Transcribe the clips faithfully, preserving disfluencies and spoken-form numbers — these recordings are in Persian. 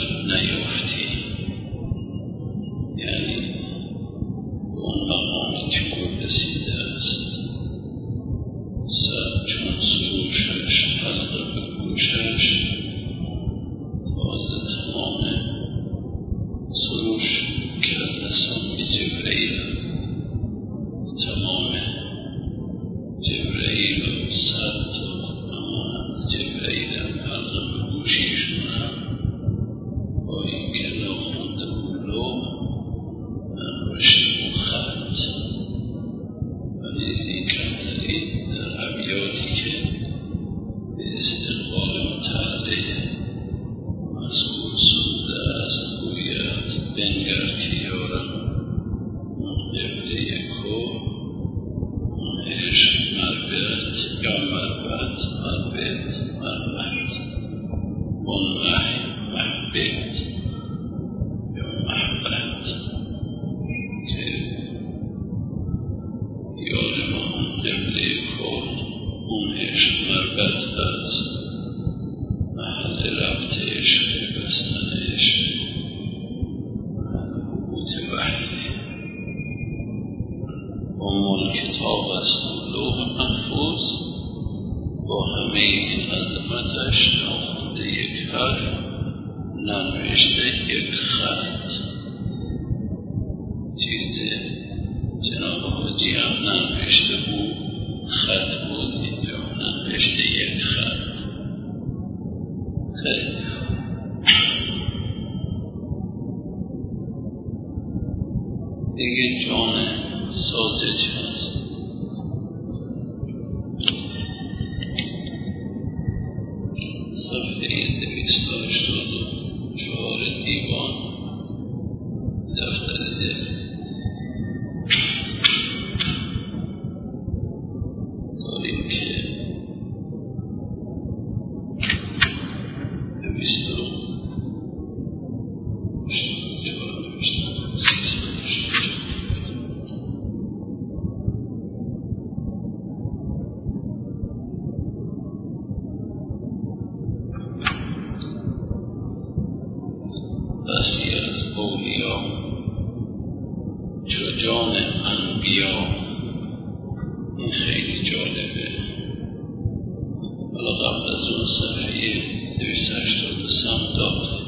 نیافتی، یعنی به اون مقامی که او رسیده است. سر چون سروشش حلقه به گوشش، تازه تمام سروش که از نسان به جبرئیل، تمام جبرئیل و صد تا اما جبرئیل هم حلقه به گوشیشونم، با این که ناخونده بولو انباشته و خط و نیزی کمترین در ابیاتی که به استقبال متعلق مذکور سوده است گوید بنگر که یارم اون قبله کو، اون عشق مربت یا مربت مربت مربت، اون وحی محبت یا محبت که یارم اون قبله کو، اون عشق مربت است، محل ربط عشق، بستن عشق، محل حبوط وحی. ام کتاب است و لوح محفوظ، با همه این عظمتش ناخونده یک حرف، ننوشته یک خط. چیز جناب حاجی هم ننوشته بود خط بود، اینجا ننوشته یک خط. خیلی دیگه جان سازج هست. صفحه دویست و هشتاد و چهار دیوان دفتر دل. داریم که دویست و بسی از اولیا چو جان انبیا. این خیلی جالبه. حالا قبل از اون صفحه دویست و هشتاد و سه هم داده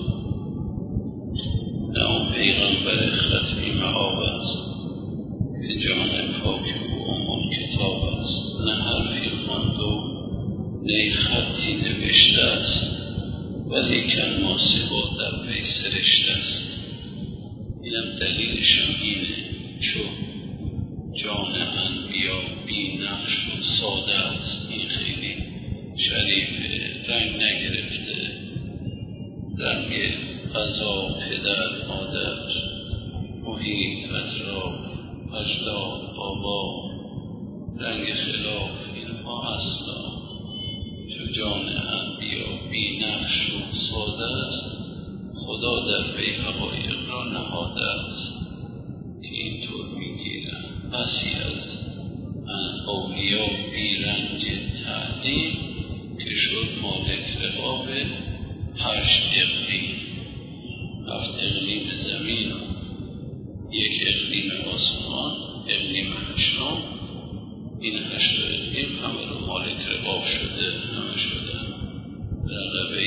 نه اون پیغمبر ختمی معاب است که جان پاک او ام کتاب است، نه حرفی خواند و نه خطی نوشته است، ولیکن ماسبا در وی سرشته است. اینم دلیلش هم اینه چون جان انبیا بی نقش و ساده است. این خیلی شریفه، رنگ نگرفته، رنگ قضا، پدر، مادر، محیط، اطراف، اجداد، آبا، رنگ خلاف، اینها اصلا چون جان انبیا بی نقش و ساده است، خدا در وی حقایق را نهاده است که اینطور میگیرن. بسی از اولیا بی رنج تعلیم که شد مالک رقاب هشت اقلیم. هفت اقلیم زمین و یک اقلیم آسمان، اقلیم هشتم. این هشت اقلیم همه رو مالک رقاب شده، همه شدن رقبه.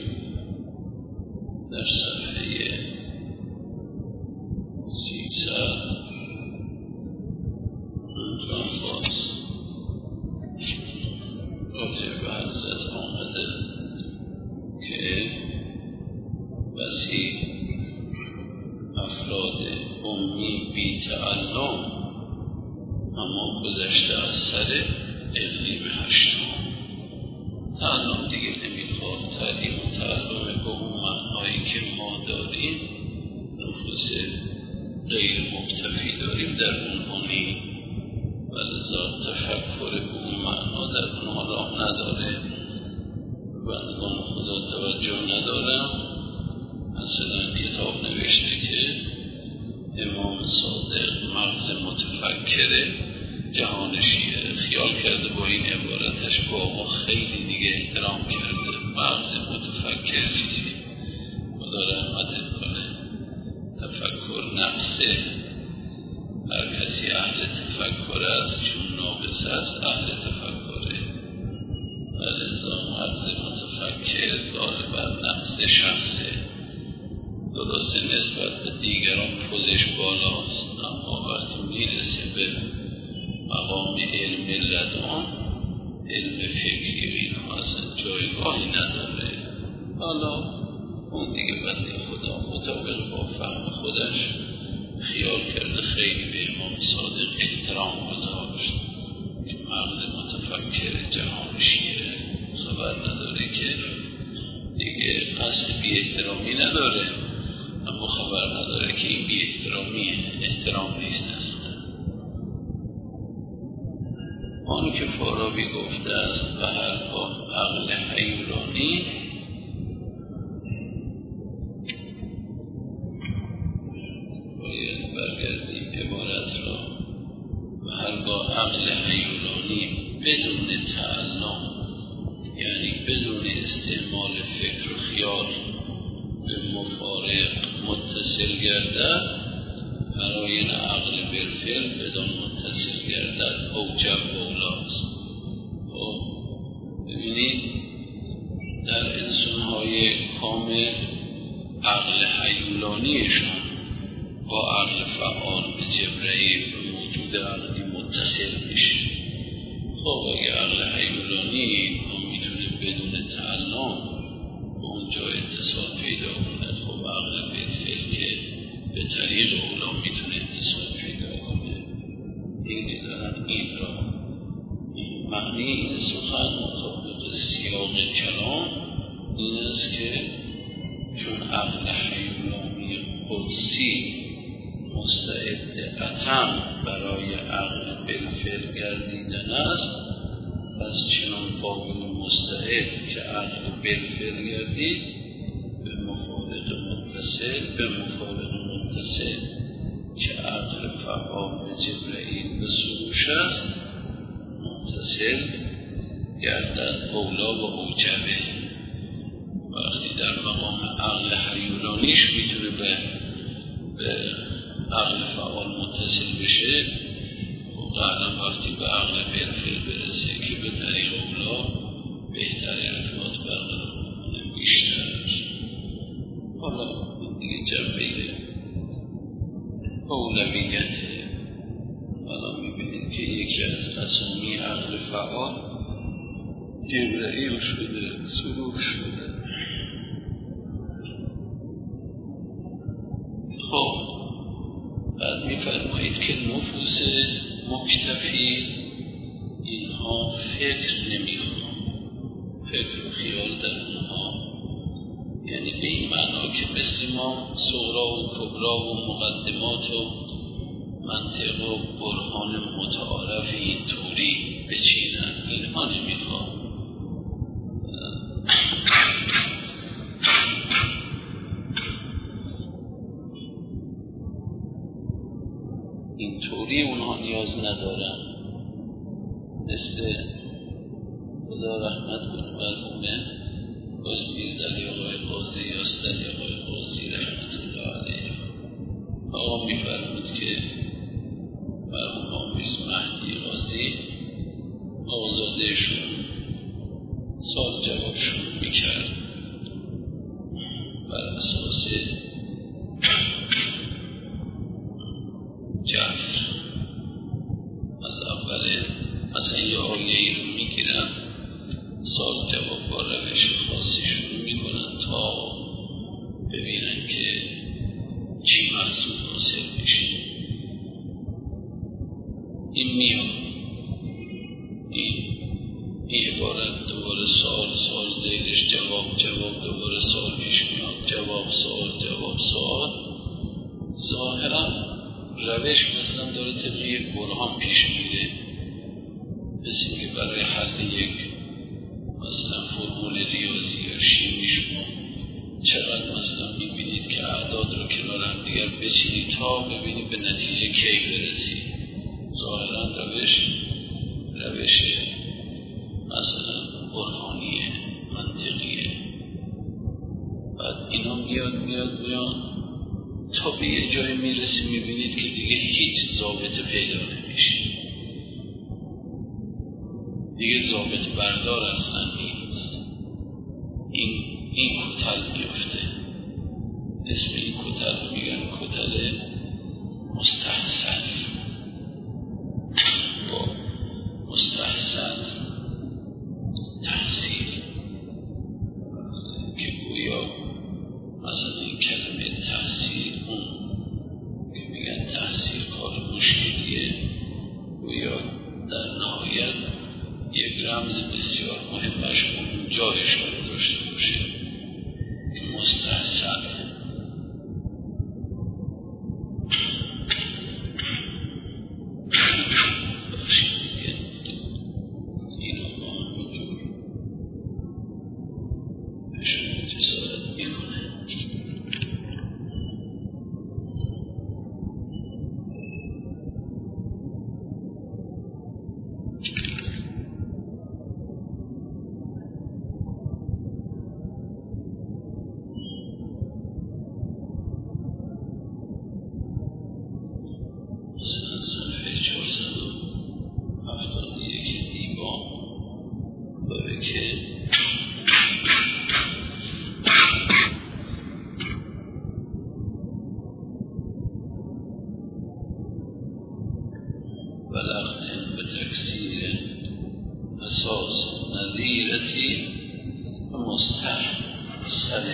در صفحه سیصد اونجان باز راجع به حضرت آمده که بسی افراد امی بی تعلم اما گذشته از سر اقلیم هشتم. تعلم دیگه نمیخواد، تعلیم و تعلم به اون معنایی که ما داریم، نفوس غیر مکتفی داریم در اونها نیم، ولذا تفکر به اون معنا در اونها راه نداره. بندگان خدا توجه ندارم. مثلا کتاب نوشته که امام صادق مغز متفکره، جهانشیه، خیال کرده با این عبارتش با ما خیلی دیگه احترام کرده. مغز متفکر چیزی خدا نقصه. هر کسی اهل تفکر است، چون ناقص است اهل تفکره. ولذا مغز متفکر غالبا نقص شخصه. درسته نسبت به دیگران پوزش بالاست، اما وقتی میرسه به مقام علم لدن، علم فکری و اینها اصلا جایگاهی نداره. حالا اون دیگه بنده خدا مطابق با فهم خودش خیال کرده خیلی به امام صادق احترام گذاشت که مغز متفکر جهانشیه، خبر نداره که دیگه قصد بی احترامی نداره، اما خبر نداره که این بی احترامیه، احترام نیست اصلا. آن که فارابی گفته است و هرگاه عقل حیولانی باید برگردیم عبارت را، و هرگاه عقل حیولانی بدون تعلم، یعنی بدون استعمال فکر و خیال، به مفارق متصل گردد، برای عقل بالفعل بدون متصل گردد اوجب اولاست. خب ببینید در انسان‌های کامل عقل حیولانیشان با عقل فعال به جبرئیل به موجود عقلی متصل میشه. خب اگه عقل حیولانی هم میتونه بدون تعلم به اونجا اتصال پیدا کنه، خب عقل بالفعل که به طریق اولا میتونه اتصال پیدا کنه. این دارن این را معنی این سخن مطابق سیاق کلام این است که چون عقل حیولانی قدسی مستعد قطعا برای عقل بالفعل گردیدن است، پس چنان قابل مستعد که عقل بالفعل گردید به مفارق متصل به مفارق متصل که عقل فعال به جبرئیل به سروش است متصل گردد اولا و اوجبه. وقتی در مقام عقل حیولانیش میتونه به به عقل فعال متصل بشه، و قطعا وقتی به عقل بالفعل برسه که به طریق اولا بهتر ارتباط برقرار کنه بیشتر. حالا دیگه جنبه اولویته. حالا میبینید که یکی از اسامی عقل فعال جبرئیل شده، سرور شده. خب بعد میفرمایید که نفوس مکتفی اینها فکر نمی‌کنن، فکر و خیال در اونها، یعنی به این معنا که مثل ما صغرا و کبرا و مقدمات و منطق و برهان متعارفی طوری بچینن، اینها نمی‌خوان. این طوری اونها نیاز ندارن. مثل خدا رحمت کنه مرحومه بازمیزدلی آقای قاضی یاستلی آقای قاضی رحمت الله علیه، آقا میفرمود که مرحوم آمیز مهدی قاضی آزادهشون سال جوابشون میکرد بر اساس جفر. از اول مثلا یه آیه‌ای رو میگیرن، سال جواب با روش خاصی شروع میکنن تا ببینن که چی محصول حاصل میشه. این میاد این این عبارت دوباره سال سال زیدش جواب جواب دوباره سال پیش میاد، جواب سال جواب سال. ظاهرا روش مثلا داره طبق یک برهان پیش میره، مثل که برای حل یک مثلا فرمول ریاضی یا شیمی شما چقدر مثلا میبینید که اعداد رو کنار هم دیگر بچینید تا ببینید به نتیجه کی برسید. ظاهرا روش روش مثلا برهانیه، منطقیه. بعد اینا میاد میاد میاد تا به یه جای میرسی میبینید که دیگه هیچ ضابطه پیدا نمیشه، دیگه ضابط بردار اصلا نیست. این این کتل میفته. اسم این کتل میگن کتل مستحسن. با مستحسن تحصیل که گویا مثلا این کلمه تحصیل، اون که میگن تحصیل کار مشکلیه، گویا در نهایت یک رمز بسیار مهمش اونجا اشاره داشته باشه که مستحسن. ولخن به تکثیر اساس نظیرتی مستحسن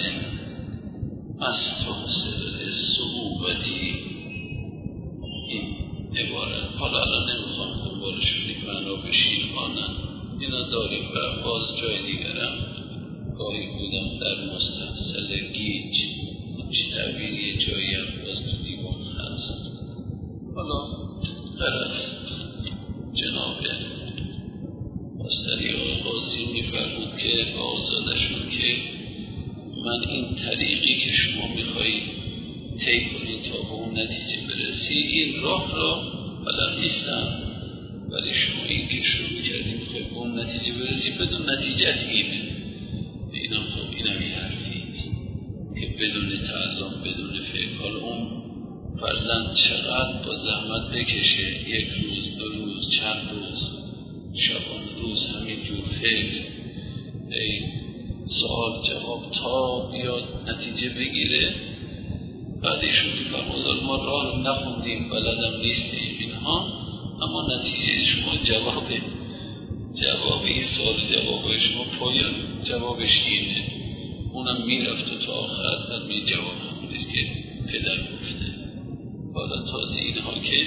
مستحسن صعوبتی. این عبارت حالا الان نمیخوام دنبالش کنیم معنا بشین خانن اینا داریم و باز جای دیگرم گاهی بودم در مستحسن گیج همچی تعبیری جایی هم باز تو دیوان هست. حالا غرض جناب مستری آقای قاضی میفرمود که با آزادشون که من این طریقی که شما میخوایی طی کنید تا به اون نتیجه برسی، این راه را بلد نیستم، ولی شما این که شروع میکردی میخوایی به اون نتیجه برسی بدون نتیجه اینه. اینا خب اینم یه حرفی که بدون تعلم بدون فکر، حالا اون فرزند چقدر با زحمت بکشه، یک روز دو روز چند روز شبان روز همینجور فکر ای سوال جواب تا بیاد نتیجه بگیره. بعدشون میفرمود ما راه رو نخوندیم بلدم نیستیم اینها، اما نتیجه شما جواب جواب این سوال جواب شما پایان جوابش اینه. اونم میرفت و تا آخر بعد می جواب همونیست که پدر گفته. حالا تازه اینها که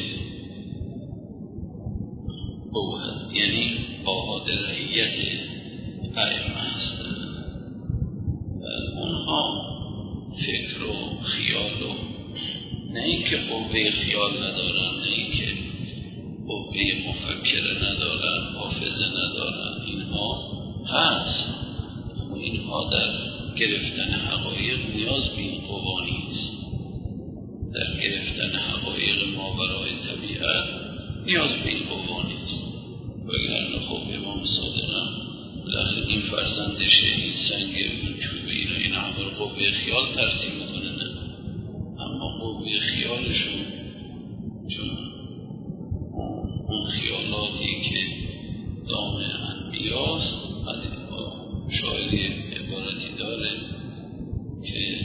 اوهد یعنی آهاد رعیت ائمه هستن و اونها فکر و خیال و نه اینکه قوه خیال ندارن، نه اینکه قوه مفکره ندارن، حافظه ندارن، اینها هست، اما اینها در گرفتن حقایق نیاز به این قوا نیست. در گرفتن حقایق ماورای طبیعت نیاز به این قوا نیست. وگرنه خب امام صادقم بالاخره این فرزندشه، این سنگ، این چوبه، اینا این همه قوه خیال ترسیم میکنه نه، اما قوه خیالشون چون اون خیالاتی که دام انبیاست. شاعری عبارتی داره که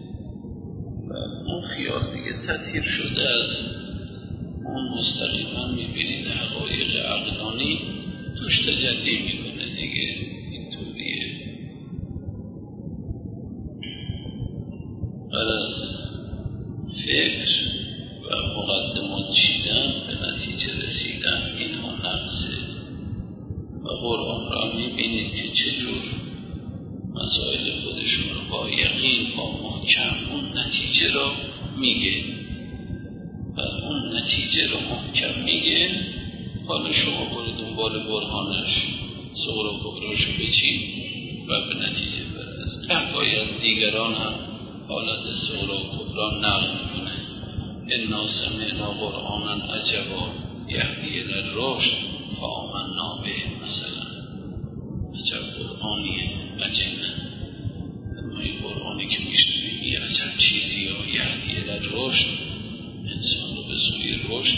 اون خیال دیگه تطهیر شده است، اون مستقیما میبینید حقایق عقلانی توش تجلی میکنه دیگه. اینطوریه. غرض فکر و مقدمات چیدن به نتیجه رسیدن اینها نقصه و قرآن را میبینید که چجور مسائل خودشون رو با یقین با محکم اون نتیجه را میگه و اون نتیجه را محکم میگه. حالا شما برو دنبال برهانش صغرا و کبراشو بچین و به نتیجه برس. که باید دیگران هم حالت صغرا و کبرا نقل میکنه. انا سمعنا قرآنا عجبا یهدی للرشد فآمنا به. مثلا عجب قرآنیه، عجب نه، اما این قرآنی که میشنویم یه عجب چیزی یا یهدی رشد انسان رو به سوی رشد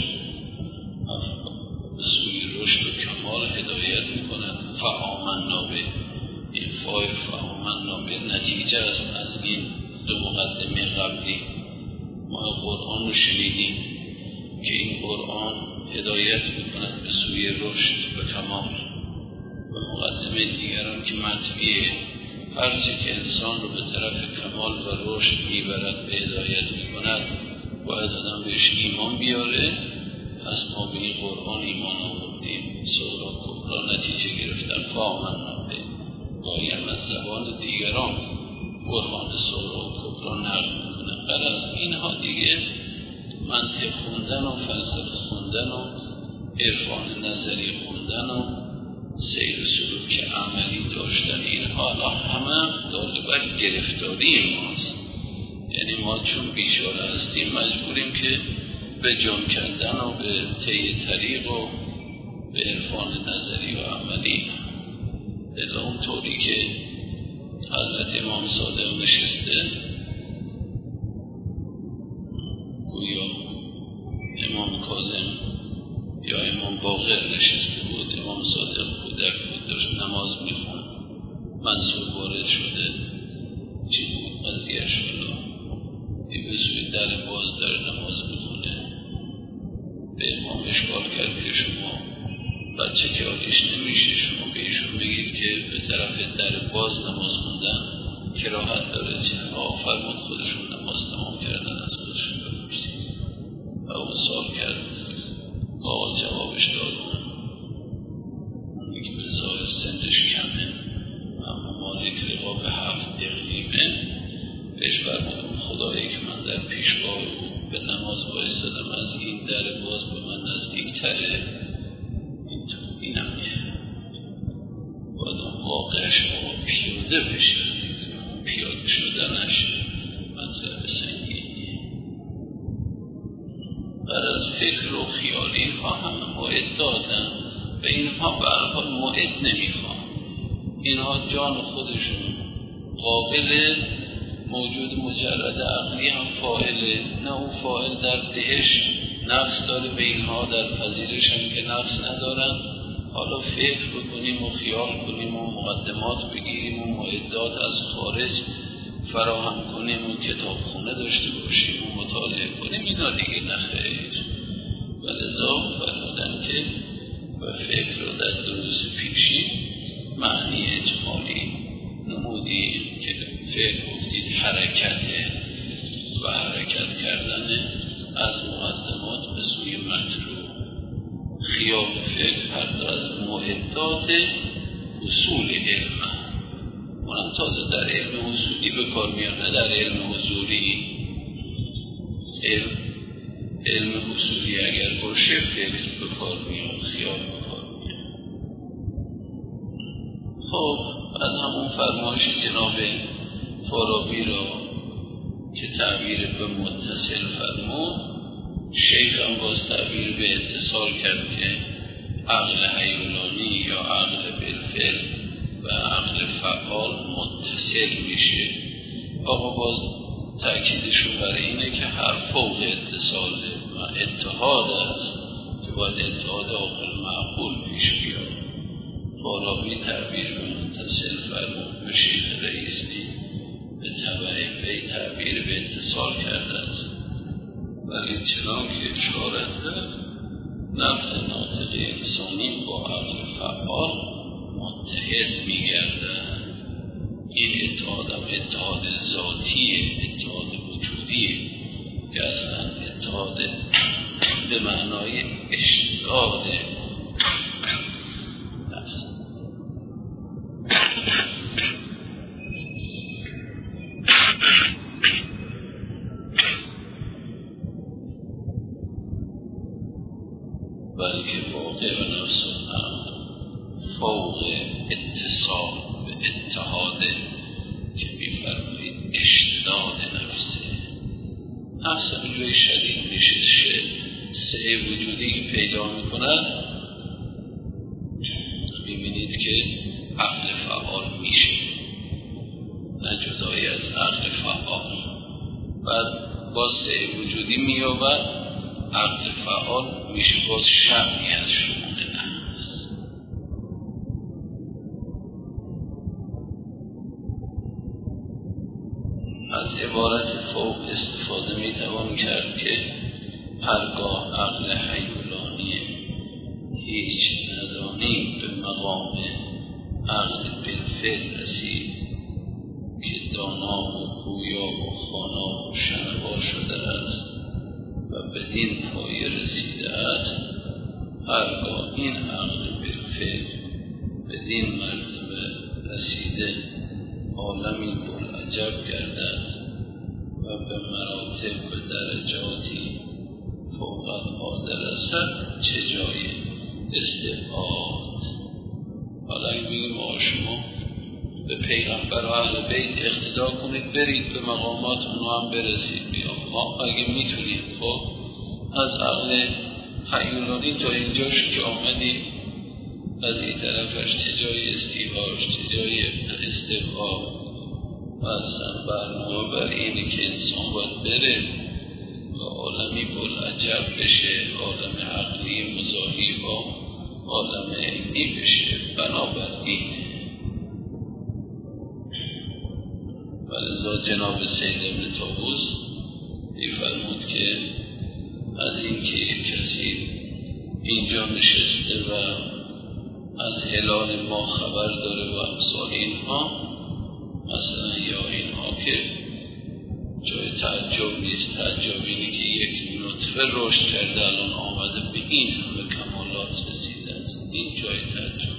به سوی رشد و کمال هدایت میکنند. فآمنا به، این فای فآمنا به نتیجه است از این دو مقدمه قبلی. ما قرآن رو شنیدیم که این قرآن هدایت میکند به سوی رشد و کمال، و مقدمه دیگران که مطبیعه هرچی که انسان رو به طرف کمال و رشد میبرد به هدایت میکند باید آدم بهش ایمان بیاره. پس ما به این قرآن ایمان آوردیم، صغرا کبرا نتیجه گرفتن. فآمنا به باید از زبان دیگران قرآن صغرا و کبرا نقل میکنه. غرض اینها دیگه منطق خوندن و فلسفه خوندن و عرفان نظری خوندن و سیر سلوک عملی داشتن، اینها الان همه داده بر گرفتاری ماست. یعنی ما چون بیچاره هستیم مجبوریم که به جان کردن و به طی طریق و به عرفان نظری و عملی. الا اون طوری که حضرت امام صادق نشسته، گویا امام کاظم یا امام باقر نشسته بود، امام صادق کودک بود داشت نماز میخوند، منصور وارد شده. چی بود قضیه‌اش؟ الله این به سوی در باز در نماز میخونه. به امام اشکال کرد که شما بچه که حالیش نمیشه، شما به ایشون بگید که به طرف در باز نماز خوندن کراهت داره. چه ها فرمود خودشون نماز تمام کردن از خودشون بپرسید. و اون سوال کرد، آقا جوابش داد اونی که به ظاهر سندش کمه اما مالک رقاب هفت اقلیمه، بهش فرمود اون خدایی که من در پیشگاه او به نماز بایستدم از این در باز به من نزدیک تره. این تو اینم یه باید اون واقعش آقا پیاده بشه، پیاده شدنش مطلب سنگینیه. بر از فکر و خیال اینها همه موعد دادن و اینها به هر حال موعد نمیخوان. اینها جان خودشون قابل موجود مجرد عقلی هم فاعله، نه اون فاعل در دهش نقص داره به اینها، در پذیرش هم که نقص ندارن. حالا فکر بکنیم و خیال کنیم و مقدمات بگیریم و معدات از خارج فراهم کنیم و کتابخونه داشته باشیم و مطالعه کنیم، اینا دیگه نخیر. و لذا فرمودن که و فکر رو در دروس پیشی معنی اجمالی نمودیم که فکر گفتید حرکته و حرکت کردن از مقدمات به سوی مطلوب. خیال فکر هر دو از معدات اصول علم، اونم تازه در علم اصولی به کار میاد، نه در علم حضوری. علم علم اصولی اگر باشه فکر به کار میاد، خیال به کار میاد. خب از همون فرمایش جناب فارابی را که تعبیر به متصل فرمود، شیخ هم باز تعبیر به اتصال کرد که عقل حیولانی یا عقل بالفعل و عقل فعال متصل میشه. آقا باز تأکیدشون برای اینه که هر فوق اتصاله و اتحاد است که باید اتحاد عقل معقول پیش بیاد. فارابی تعبیر به متصل فرمود و شیخ رئیسی به تبع وی تعبیر به اتصال کرده است. ولی چنان که اشارت کرد نفس ناطق انسانی با عقل فعال متحد میگردن. این اتحاد هم اتحاد ذاتیه، اتحاد وجودیه که اصلا اتحاد به معنای اشتراک نفس. بلکه واقع و نفس هم فوق اتصال به اتحاد که می‌فرمایید اشتداد نفسه. نفس روی شدید نشسته سه وجودی که پیدا می‌کند، می‌بینید که عقل فعال میشه، نه جدای از عقل فعال. بعد با سه وجودی میابد، عقل فعال میشه باز شرمی از شمون نفس. از عبارت فوق استفاده میتوان کرد که هرگاه عقل حیولانی هیچ ندانی به مقام عقل بالفعل رسید که دانا و گویا و خوانا و شنوا شده است و بدین پایه رسیده است، هرگاه این عقل بالفعل بدین مرتبه رسیده عالمی بلعجب گردد و به مراتب و درجاتی فوق العاده رسد، چه جای استبعاد. حالا این بگیم آقا شما به پیغمبر و اهل بیت اقتدا کنید، برید به مقامات اونها هم برسید. بیام ما اگه میتونید خب از عقل حیولانی تا اینجاش که آمدید، از این طرفش چه جای استیواش، چه جای استبعاد و اصلا برنامه بر اینی که انسان باید بره و عالمی بلعجب بشه، عالم عقلی مزاحی با عالم علمی بشه. بنابراین ولذا جناب سید ابن طاووس می‌فرمود که از این که یک کسی اینجا نشسته و از هلال ما خبر داره و امثال اینها، مثلا یا اینها که جای تعجب نیست. تعجب اینه که یک نطفه رشد کرده الان آمده به این همه کمالات رسیده است، این جای تعجب.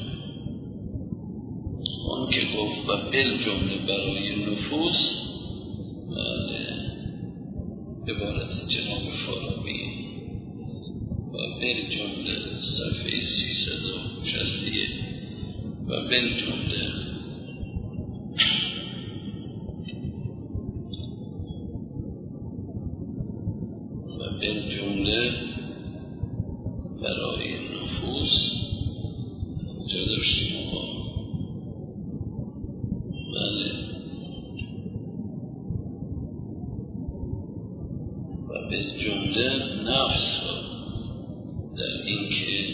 اون که گفت و بالجمله برای نفوس، بله عبارت جناب فارابی و بالجمله صفحه سیصد و شصت و یک و بالجمله و بالجمله برای نفوس جا داشتیم آقا. بله و بالجمله نفس در این که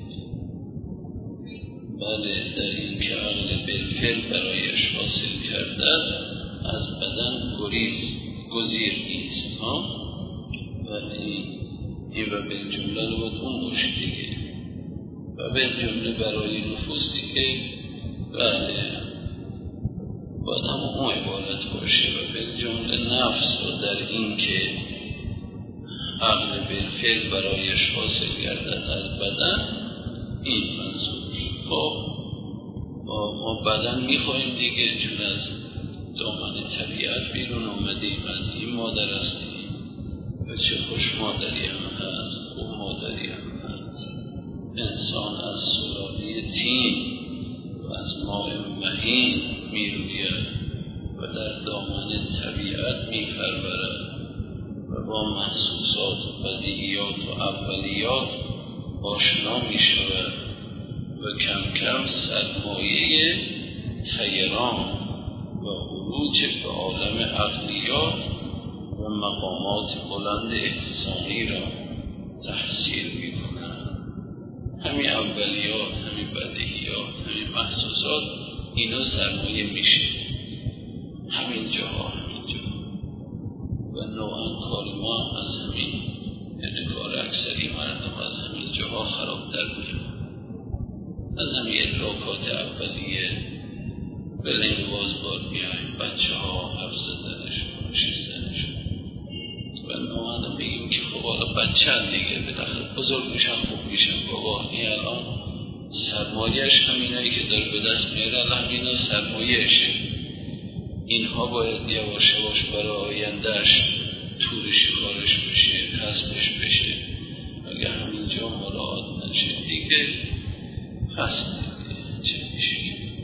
بله در این که عقل بالفعل برایش حاصل کرده از بدن گریز گزیر نیست ها. ولی این و بالجمله رو باید اون باشه دیگه، و بالجمله برای نفوس دیگه بله باید هم اون عبارت باشه. و بالجمله نفس و در این که عقل بالفعل برایش حاصل گردد از بدن، این منظور. خب ما بدن میخواییم دیگه، چون از دامن طبیعت بیرون آمدیم، از این مادر هستیم و چه خوش مادری هم هست، خوب مادری هم هست. انسان از سلاله تین و از ماء مهین میروید و در دامن طبیعت میپرورد و با محسوسات و بدیهیات و اولیات آشنا می شود و کم کم سرمایه طیران و عروج به عالم عقلیات و مقامات بلند احسانی را تحصیل می کند. همین اولیات، همین بدیهیات، همین محسوسات، اینا سرمایه میشه همین جاها، همین جاها. و نوعا کار ما از همین، یعنی کار اکثری مردم از همین جاها خرابتر میاد. از همین ادراکات اولیه به لنگواز بار میایم، بچه ها حرف زدنشون، نشستنشون و نوعا بگیم که خب حالا بچه هم دیگه بالاخره بزرگ میشن، خوب میشن. بابا این الان سرمایهش همینایی که داره به دست میاره، الان همینا سرمایهشه. اینها باید یواش یواش برای آیندهش تور شکارش بشه، کسبش بشه. اگه همینجا مراعات نشه دیگه هست دیگه چه میشه.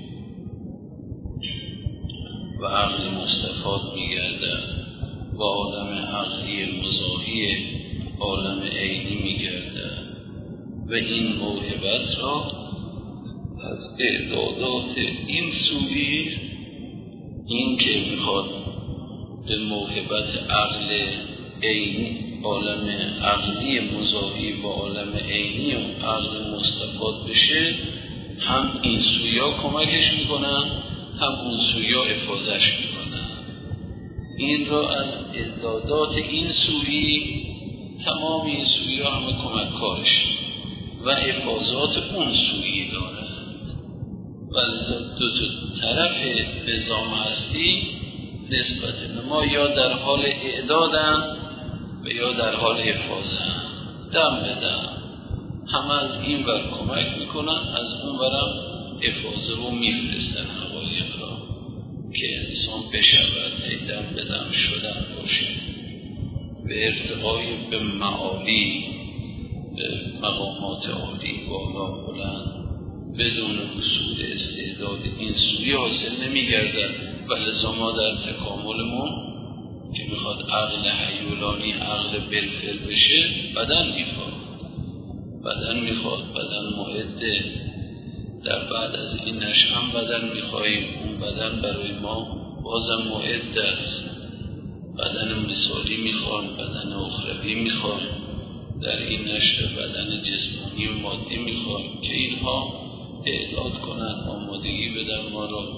و عقل مستفاد میگرده و عالم عقلی مزاحی عالم عینی میگرده و این موهبت را از اعدادات این سوری، این که میخواد به موهبت عقل عینی، عالم عقلی مضاهی با عالم عینی و عقل مستفاد بشه، هم این سویا کمکش میکنن هم اون سویا افاظش میکنن. این را از اعدادات این سویی، تمام این سویا همه کمککارش و افاظات اون سویی دارند. و دو تا طرف نظام هستی نسبت به ما یا در حال اعدادن و یا در حال افاظن، دم به دم همه از این ور کمک میکنن، از اون ورم افاظه رو میفرستن حقایق را که انسان بشود دم به دم شدن باشه به ارتقای به معالی، به مقامات عالی بالا بلند، بدون حصول استعداد این سوی حاصل نمیگردد. ولذا ما در تکاملمون که میخواد عقل حیولانی عقل بالفعل بشه، بدن میخواد بدن میخواد بدن معده. در بعد از این نشأه بدن میخواییم، اون بدن برای ما بازم معده است. بدن مثالی میخوان، بدن اخروی میخوان، در این نشأه بدن جسمانی و مادی میخوان که اینها اعداد کنن، آمادگی بدن ما را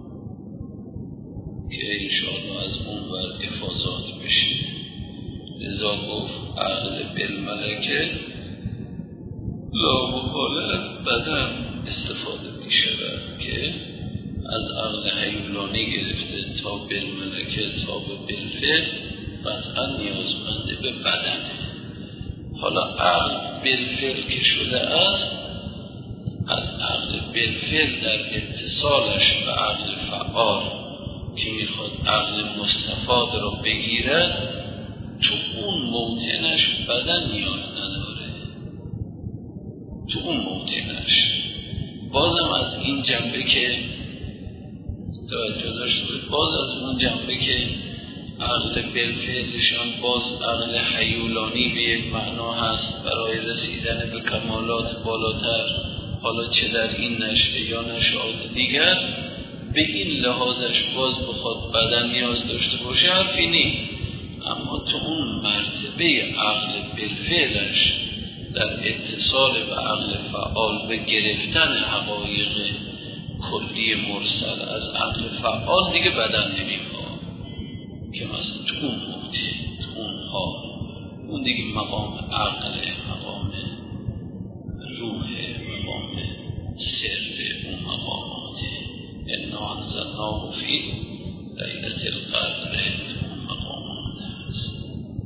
که انشاءالله از اون ور افاظات بشه. لذا گفت عقل بالملکه لا محاله از بدن استفاده می شود که از عقل حیولانی گرفته تا بالملکه تا به بالفعل قطعا نیازمنده به بدنه. حالا عقل بالفعل که شده است، از عقل بالفعل در اتصالش به عقل فعال که میخواد عقل مستفاد را بگیرد، تو اون موطنش بدن نیاز نداره. تو اون موطنش بازم از این جنبه که توجه داشته باید، باز از اون جنبه که عقل بالفعلشان باز عقل حیولانی به یک معنا هست برای رسیدن به کمالات بالاتر، حالا چه در این نشأه یا نشأات دیگر، به این لحاظش باز بخواد بدن نیاز داشته باشه حرفی نیست. اما تو اون مرتبه عقل بالفعلش در اتصال به عقل فعال به گرفتن حقایق کلی مرسل از عقل فعال دیگه بدن نمیخواد که مثلا تو اون موته، تو اون حال، اون دیگه مقام عقل، مقام روح، مقام سر اون مقاماته. انا انزلناه فی لیلة القدر، اون مقامات هست.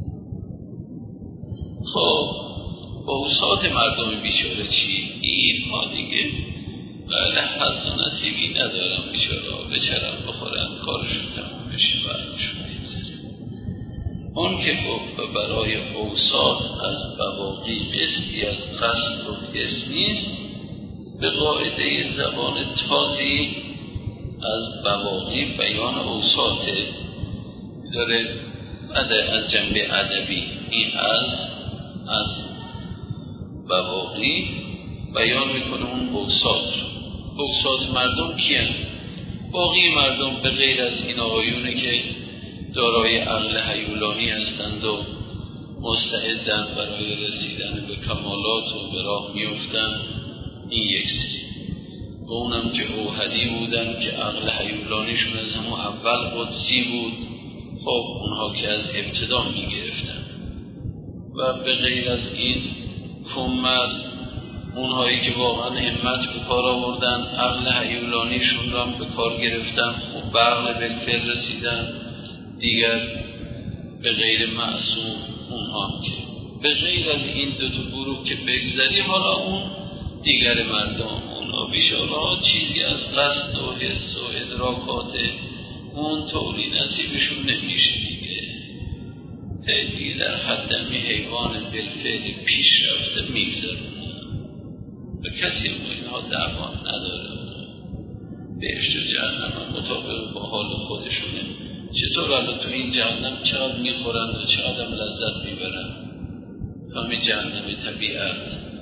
خب اوساط مردم بیچاره چی؟ اینها دیگه بله حظ و نصیبی ندارم، بیچاره به چرم بخورن کارشون تمام بشه برمشون بگذاره. اون که گفت برای اوساط از بواقی قسطی از قصد و قسط نیست، به قاعده زبان تازی از بواقی بیان اوساطه داره از جنبه ادبی. این از از بواقی بیان میکنه اون اوساط. اوساط مردم کیان؟ باقی مردم به غیر از این آقایونه که دارای عقل حیولانی هستند و مستعدند برای رسیدن به کمالات و به راه میفتند، این یک سری. و اونم که اوحدی بودن که عقل حیولانیشون از همون اول قدسی بود، خب اونها که از ابتدا میگرفتن. و به غیر از این کمل اونهایی که واقعا همت به کار آوردن، عقل حیولانیشون را به کار گرفتن، خب به عقل بالفعل رسیدن. دیگر به غیر معصوم اونها هم که به غیر از این دو تا گروه که بگذری، حالا اون دیگر مردم اونها بیشالا چیزی از قصد و حس و ادراکات اون طوری نصیبشون نمیشه دیگه. دیگه در حدمی حیوان بالفعل پیش رفته میگذرونه و کسی با اینها دعوا نداره. بهشت و جهنم هم مطابق با حال خودشونه. چطور الان تو این جهنم چقدر میخورن و چقدر لذت میبرن؟ تو همین جهنم طبیعت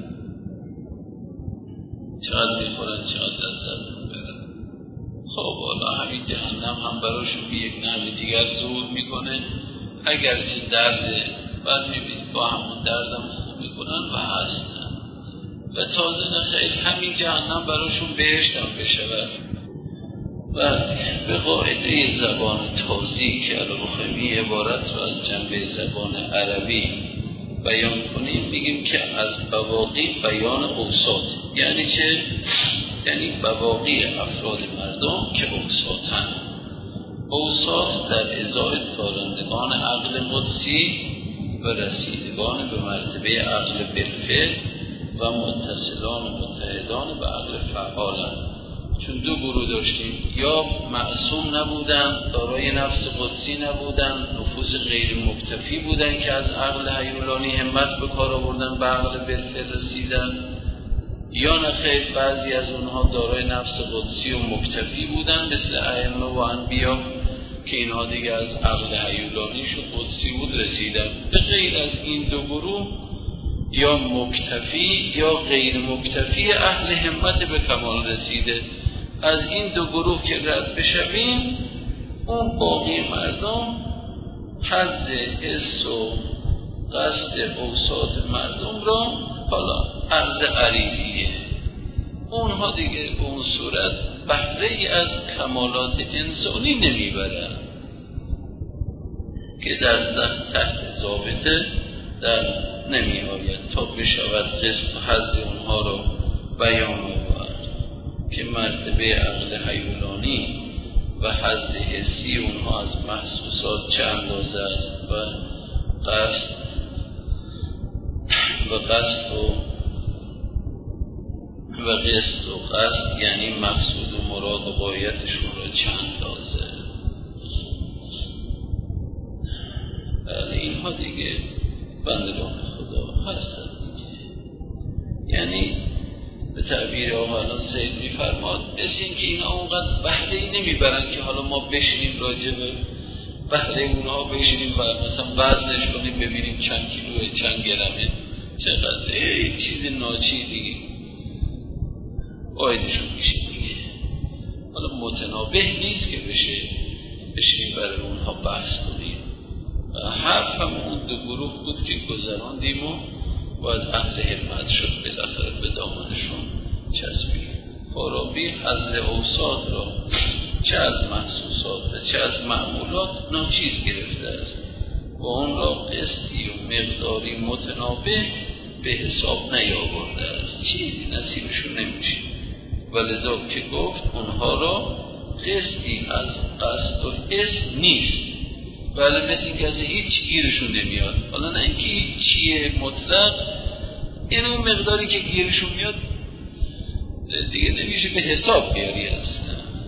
چقدر میخورن چقدر لذت میبرن. خب حالا همین جهنم هم براشون به یک نحو دیگر ظهور میکنه اگرچه درد بعد میبینید با همون دردم خوب میکنن و هستن و تازه نخیر همین جهنم براشون بهشت هم بشود. و به قاعده زبان تازی که الان بخوایم عبارت رو از جنبه زبان عربی بیان کنیم میگیم که از بواقی بیان اوساط. یعنی چه؟ یعنی بواقی افراد مردم که اوساطن. اوساط در ازای دارندگان عقل قدسی و رسیدگان به مرتبه عقل بالفعل و متصلان و متحدان به عقل فعالن. چون دو گروه داشتیم، یا معصوم نبودن، دارای نفس قدسی نبودن، نفوس غیر مکتفی بودن که از عقل هیولانی همت به کار آوردن به عقل بالفعل رسیدن، یا نخیر بعضی از اونها دارای نفس قدسی و مکتفی بودن مثل ائمه و انبیا که اینها دیگه از عقل هیولانیش و قدسی بود رسیدن. به غیر از این دو گروه یا مکتفی یا غیر مکتفی اهل همت به کمال رسیده. از این دو گروه که رد بشویم اون باقی مردم حظ حس و قصد اوساط مردم را حالا عرض عریضیه، اونها دیگه به اون صورت بهره ای از کمالات انسانی نمیبرن که در تحت ضابطه در نمی آید تا بشود قسط و حظ اونها را بیان آورد که مرتبه عقل هیولانی و حظ حسی اونها از محسوسات چه اندازه است و قصد و قصد و و قصد و قصد یعنی مقصود و مراد و غایتشون را چه اندازه. بله اینها دیگه بندگان خدا هستن دیگه. یعنی به تعبیر آقا الان سید میفرماد مثل این که اینا اونقدر بهره ای نمیبرن که حالا ما بشینیم راجع به بهره اونها بشینیم و مثلا وزنش کنیم ببینیم چند کیلوه چند گرمه چقدر یک چیز ناچیزی آیدشون میشه دیگه. حالا متنابه نیست که بشه بشینیم برای اونها بحث کنیم. حرف هم اون دو گروه بود که گذراندیم و باید اهل همت شد بالاخره به دامنشون چسبید. فارابی حظ اوساط را چه از محسوسات و چه از معمولات ناچیز گرفته است و اون را قسطی و مقداری متنابه به حساب نیاورده است، چیزی نصیبشون نمیشه. ولذا که گفت اونها را قسطی از قصد و حس نیست، بله مثل اینکه از هیچ گیرشون نمیاد. حالا نه اینکه چیه مطلق، این اون مقداری که گیرشون میاد دیگه نمیشه به حساب بیاری است.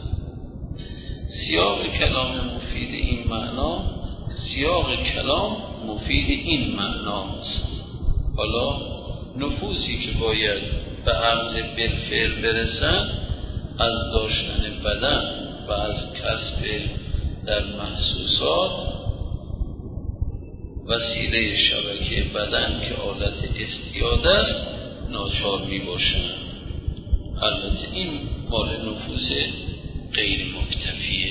سیاق کلام مفید این معنا سیاق کلام مفید این معناست. حالا نفوسی که باید به عقل بالفعل برسن از داشتن بدن و از کسب در محسوسات وسیله شبکه بدن که آلت استیاد است ناچار می باشند. البته این مال نفوس غیر مکتفیه.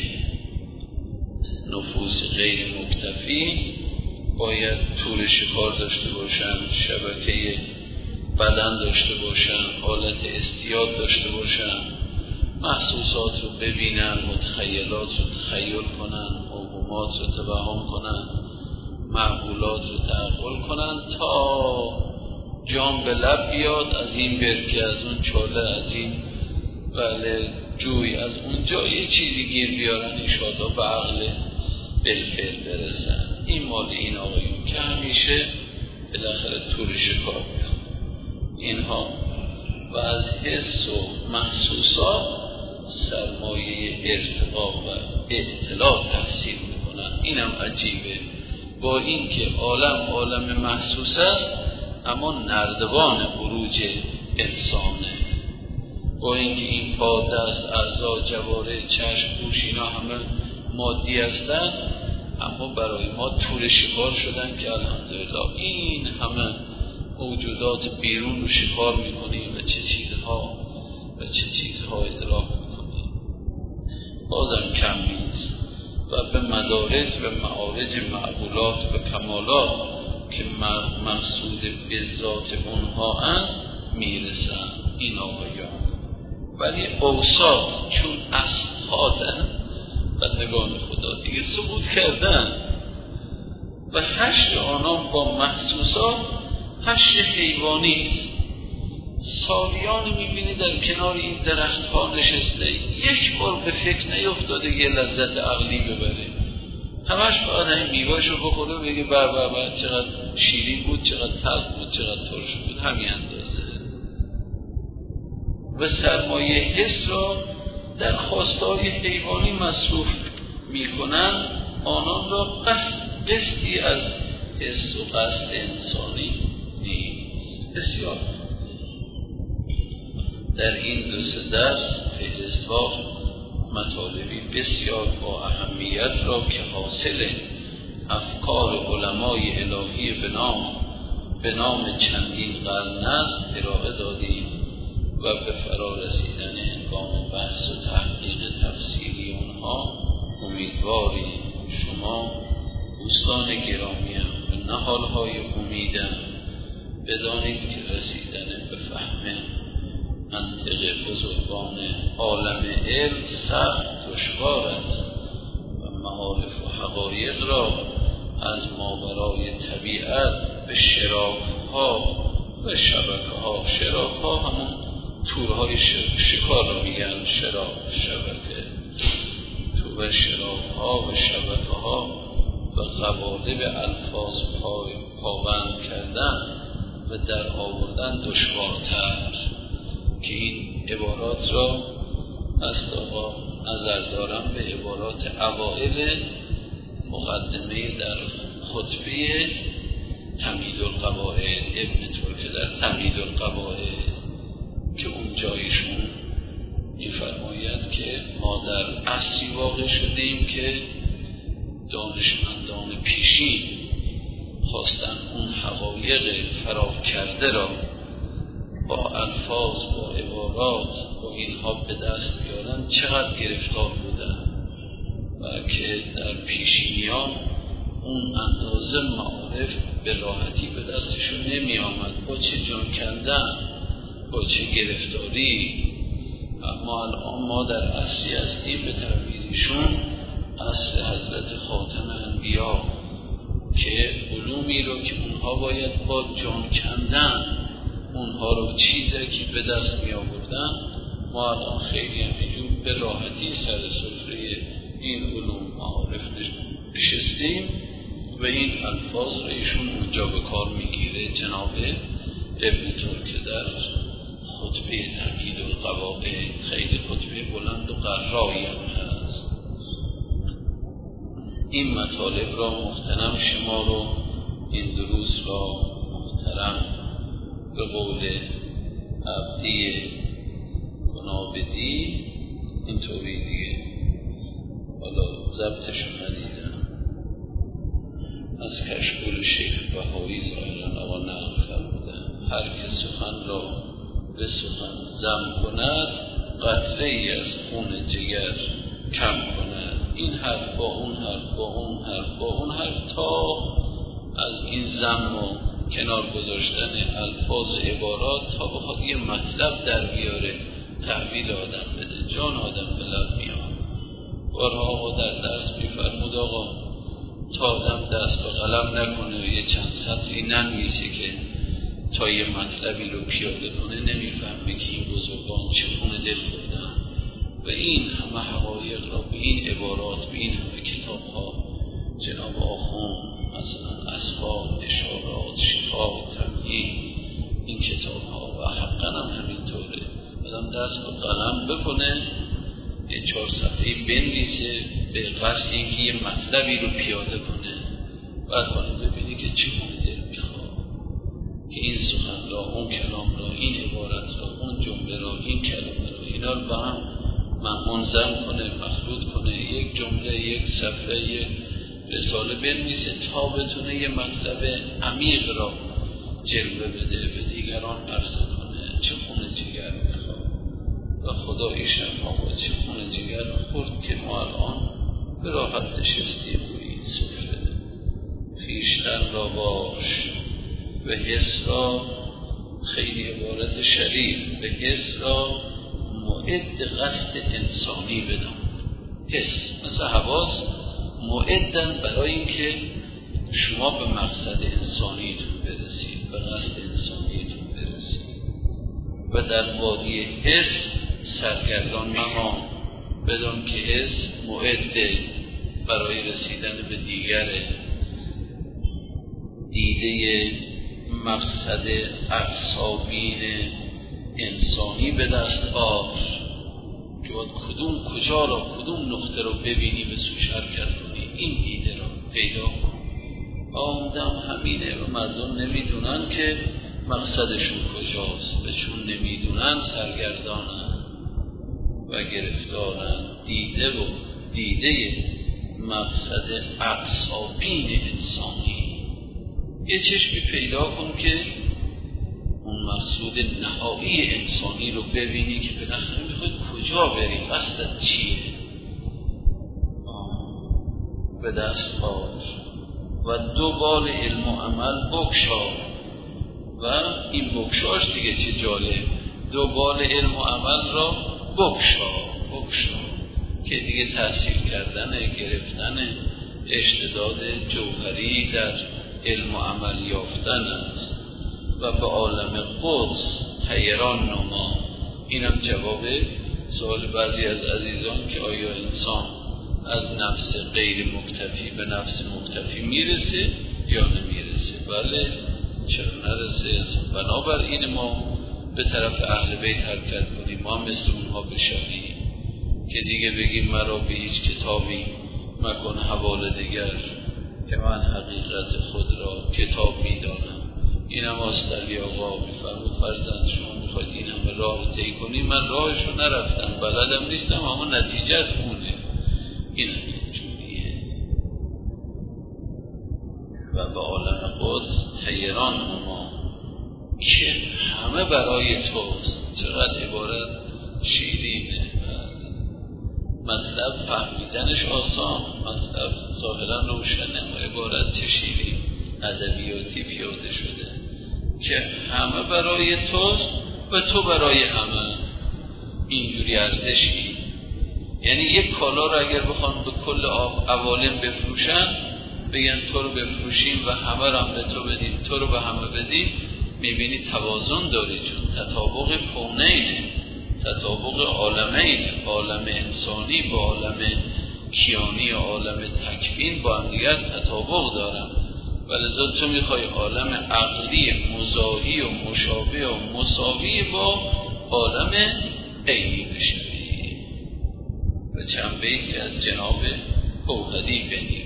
نفوس غیر مکتفی باید طول شکار داشته باشند، شبکه بدن داشته باشند، آلت استیاد داشته باشند، محسوسات رو ببینن، متخیلات رو تخیل کنن، موهومات رو توهم کنن، معقولات رو تعقل کنن تا جام به لب بیاد، از این برکه از اون چاله از این بله جوی از اونجا یه چیزی گیر بیارن انشاءالله به عقل بالفعل برسن. این مال این آقایون که همیشه بالاخره طول شکار میاد اینها و از حس و محسوسات سرمایه ارتقا و اطلاع تحصیل میکنن. اینم عجیبه، با اینکه عالم عالم محسوس است اما نردبان بروج انسانه. با اینکه این پا دست اعضا جواره چشم گوش اینا همه مادی هستن اما برای ما طول شکار شدن که الحمدلله این همه موجودات بیرون رو شکار میکنیم و چه چیزها و چه چیزها ادراک میکنیم. بازم کم نیست و به مدارج و معارج معقولات و کمالات که مقصود به ذات اونها اند میرسن این آقایان. ولی اوصاف چون اصحادن بندگان خدا دیگه ثبوت کردن و حشر آنان با محسوسات حشر حیوانی است. سالیانی میبینی در کنار این درخت ها نشسته، یک بار به فکر نیفتاده یه لذت عقلی ببره، همش باید همین میوه‌شو بخوره بگه بر بر بر چقدر شیرین بود، چقدر تلخ بود، چقدر ترش بود، همین اندازه. و سرمایه حس را در خواستهای حیوانی مصروف میکنن، آنان را قصد قصدی از حس و قصد انسانی نیست. بسیار در این دو سه درس فهرست‌ها مطالبی بسیار با اهمیت را که حاصل افکار علمای الهی به نام به نام چندین قرن است ارائه دادیم و به فرا رسیدن هنگام بحث و تحقیق تفصیلی اونها امیدواریم. شما دوستان گرامیم به نهالهای امیدم بدانید که رسیدن به فهم منطق بزرگان عالم علم سخت دشوار است و معارف و حقایق را از ماورای طبیعت به شراک‌ها و شبکه‌ها، شراک‌ها همون تورهای شکار رو میگن، شراک شبکه، تو و شراک‌ها و شبکه‌ها و قوالب الفاظ پابند کردن و در آوردن دشوارتر که این عبارات را از آقا نظر دارم به عبارات اوائل مقدمه در خطبه تمهید القواعد ابن ترک در تمهید القواعد که اون جایشون می‌فرماید که ما در عصری واقع شدیم که دانشمندان پیشین خواستن اون حقایق فرا کرده را با الفاظ، با عبارات، با اینها به دست بیارن چقدر گرفتار بودن و که در پیشینیان اون اندازه معارف به راحتی به دستشون نمی آمد، با چه جان کندن، با چه گرفتاری. اما الان ما در اصلی هستیم به تعبیرشون اصل حضرت خاتم انبیا که علومی رو که اونها باید با جان کندن اونها رو چیزی که به دست می آوردن ما الان خیلی همینجور به راحتی سر سفره این علوم معارف نشستیم و این الفاظ رو ایشون اونجا به کار میگیره. جناب ابن ترک در خطبه تمهید القواعد خیلی خطبه بلند و قرایی هم هست. این مطالب را محترم شما رو این دروس را محترم به قول عبدی گنابدی اینطوری دیگه حالا ضبطشو ندیدم از کشکول شیخ بهایی ظاهرا آقا نقل فرمودن هر که سخن را به سخن ضم کند قطره ای از خون جگر کم کند. این حرف با اون حرف با اون حرف با اون حرف تا از این ضم و کنار گذاشتن الفاظ و عبارات تا بخواد یه مطلب در بیاره تحویل آدم بده جان آدم به لب میاد. بارها آقا در درس میفرمود آقا تا آدم دست به قلم نکنه و یه چند سطری ننویسه که تا یه مطلبی رو پیاده کنه نمیفهمه که این بزرگان چه خونه دل خوردن و این همه حقایق را به این عبارات به این همه کتاب ها جناب آخوند مثلا اسباب، اشارات، شفا، تمهید این کتاب ها و حقا هم همینطوره آدم دست به قلم بکنه یه چهار صفحه‌ای بنویسه به قصد اینکه یه مطلبی رو پیاده کنه بعد حالا ببینی که چه خونه دل میخواد که این سخن را اون کلام را این عبارت را اون جمله را این کلمه را اینا رو با هم منظم کنه مخلوط کنه یک جمله یک صفحه یک رساله بنویسه تا بتونه یه مطلب عمیق را جلوه بده به دیگران عرضه کنه چه خون جگر میخواد و خداییش هم ما با چه خون جگر خورد که ما الان به راحت نشستی روی سفره، خویشتن را باش و حس را، خیلی عبارت شریف، به حس را معد قصد انسانی بدان. حس مثل حواس معدن برای اینکه شما به مقصد انسانیتون برسید، به قصد انسانیتون برسید و در وادی حس سرگردان ممان، بدان که حس معد برای رسیدن به دیگر دیده مقصد اقصابین انسانی به دست آر که باید کدوم کجا را، کدوم نقطه را ببینی به سوش حرکت کنی، این دیده را پیدا کن. آمدم همینه و مردم نمیدونن که مقصدشون کجاست و چون نمیدونن سرگردانن و گرفتارن. دیده و دیده مقصد اقصابین انسانی، یه چشمی پیدا کن که اون مقصود نهایی انسانی رو ببینی که به نخواهی میخوای کجا بری، قصدت چیه، به دست آر و دو بال علم و عمل بکشا. و این بکشاش دیگه چه جالب، دو بال علم و عمل را بکشا بکشا که دیگه تحصیل کردن، گرفتن اشتداد جوهری در علم و عمل یافتن است و به عالم قدس حیران نما. اینم جواب سوال بعضی از عزیزان که آیا انسان از نفس غیر مکتفی به نفس مکتفی میرسه یا نمیرسه؟ بله، چرا نرسه؟ بنابراین ما به طرف اهل بیت حرکت کنیم، ما مثل اونها بشویم که دیگه بگیم مرا به هیچ کتابی مکن حوال دیگر که من حقیقت خود را کتاب میدانم. این هم آستلی آقا میفرمود فرزند شما میخواید این همه راه طی کنی، من راهشو نرفتم، بلدم نیستم، اما نتیجت اونه. این هم یک جوریه و به عالم قدس حیران ما که همه برای توست. چقدر عبارت شیرینه، مطلب فهمیدنش آسان، مطلب ظاهرا روشنه، اما عبارت چه شیرین ادبیاتی پیاده شده که همه برای توست و تو برای همه. اینجوری ارزشی، یعنی یک کالا رو اگر بخوان به کل عوالم بفروشن، بگن تو رو بفروشیم و همه رو هم به تو بدیم، تو رو به همه بدیم، میبینی توازن داره، چون تطابق کونینه، تطابق عالمینه، عالم انسانی با عالم کیانی و عالم تکوین با هم دیگر تطابق دارن. ولذا تو میخوای عالم عقلی مزاحی و مشابه و مساوی با عالم عینی بشوی و چند بیتی از جناب اوحدی بینی.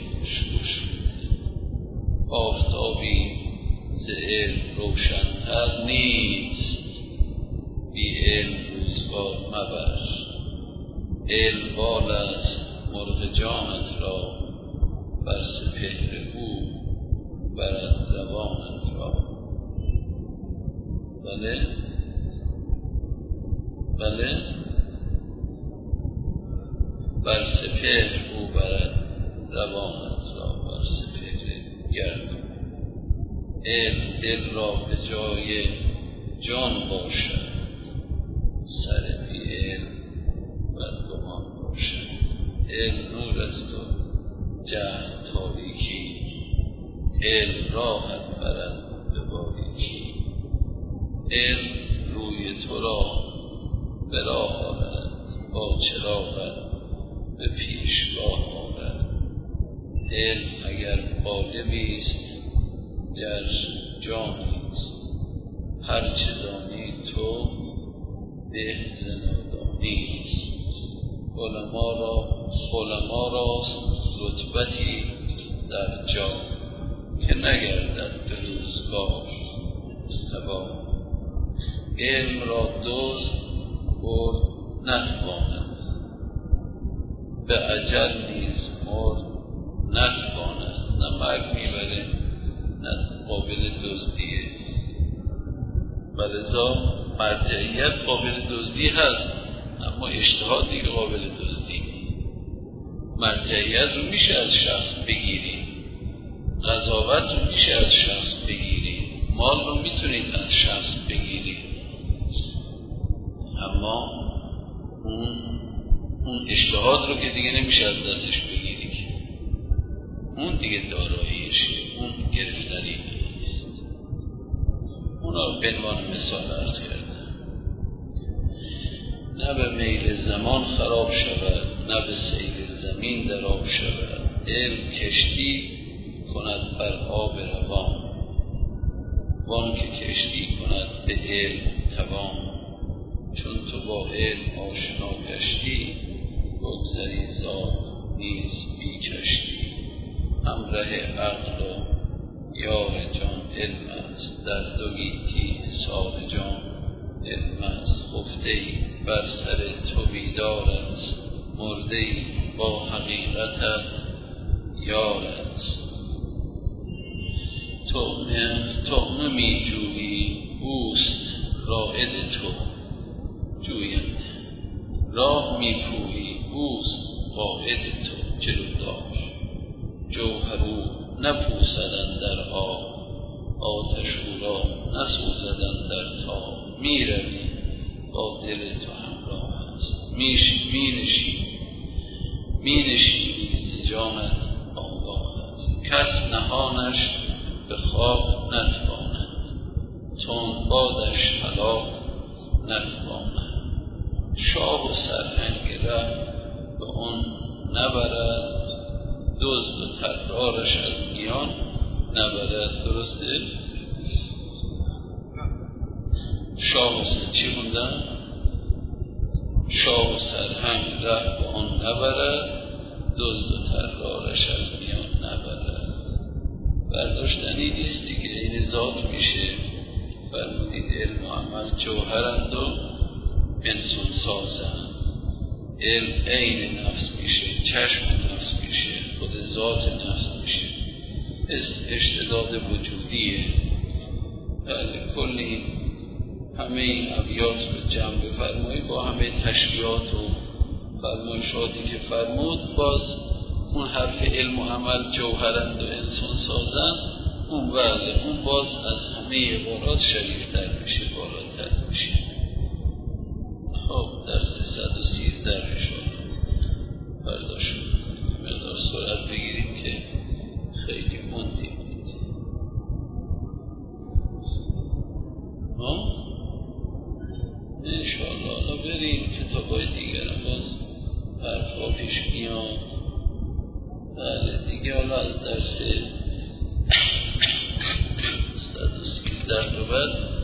آفتابی ز علم روشن‌تر نیست، بی علم روزگار مبر. علم بال است مرغ جانت را، بر سپهر او برد روانت را. بله بله بر سپهر او برد روانت را، بر سپهر گردون. علم دل را به جای جان باشد، سر بی علم بدگمان باشد. علم نور است و جهل تاریکی، علم راحت برد به باریکی. علم روی تو را به راه آورد، با چراغت به پیشگاه آورد. علم اگر غالبی است گر جانیست، هر چه دانی تو به ز نادانیست. علما را علما راست رتبتی در جا، که نگردد به روزگار تباه. علم را دزد برد نتواند، به اجل نیز مرد نتواند. نه مرگ میبره نه قابل دزدیه. ولذا مرجعیت قابل دزدی هست، اما اجتهاد دیگه قابل دزدی. مرجعیت رو میشه از شخص بگیری، قضاوت رو میشه از شخص بگیری، مال رو میتونید از شخص بگیری، اما اون اون اجتهاد رو که دیگه نمیشه از دستش بگیری که اون دیگه داراییشه، اون گرفتاری نیست. اونا رو به عنوان مثال عرض کردم. نه به میل زمان خراب شود، نه به سیل زمین در آب شود. علم کشتی کند بر آب روان، وان که کشتی کند به علم توان. چون تو با علم آشنا گشتی، بگذری زاد نیز بی کشتی. همراه عقل و یار جان علم است، در دو گیتی حصار جان علم است. خفته‌ای بر سر تو بیدار است، مرده‌ای با حقیقتت یار است. طعمه می جویی اوست رائد تو جوینده، راه می پویی اوست قائد تو جلودار. جوهرو نپوسدن در آب، آتش او را نسوزدن در تاب. می روی با دل تو همراه است، می نشی می نشی ز جانت آگاه است. کس نهانش به خواب نتواند، چون بادش هلاک نتواند. شاه و سرهنگ ره به آن نبرد، دزد و طرارش از میان نبرد. درسته؟ شاه و سرهنگ چی موندن؟ شاه و سرهنگ ره به آن نبرد، دزد و طرارش از میان نبرد. برداشتنی نیست دیگه، این ذات میشه. فرمودید علم و عمل جوهرند و انسان سازند. علم عین نفس میشه، چشم نفس میشه، خود ذات نفس میشه، اشتداد وجودیه. بله، کل این همه این ابیات رو جمع بفرمایید با همه تشریعات و فرمایشاتی که فرمود، باز اون حرف علم و عمل جوهرند و انسان سازند، اون بله اون باز از همه عبارات شریفتر میشه، بالاتر میشه. خب در سیصد و سیزده میشون فردا شد. مقدار سرعت بگیریم که خیلی موندیم. ها؟ انشاءالله حالا بریم کتابای دیگرم باز حرفا پیش میاد. بله دیگه حالا از درس صد و سیزده به بعد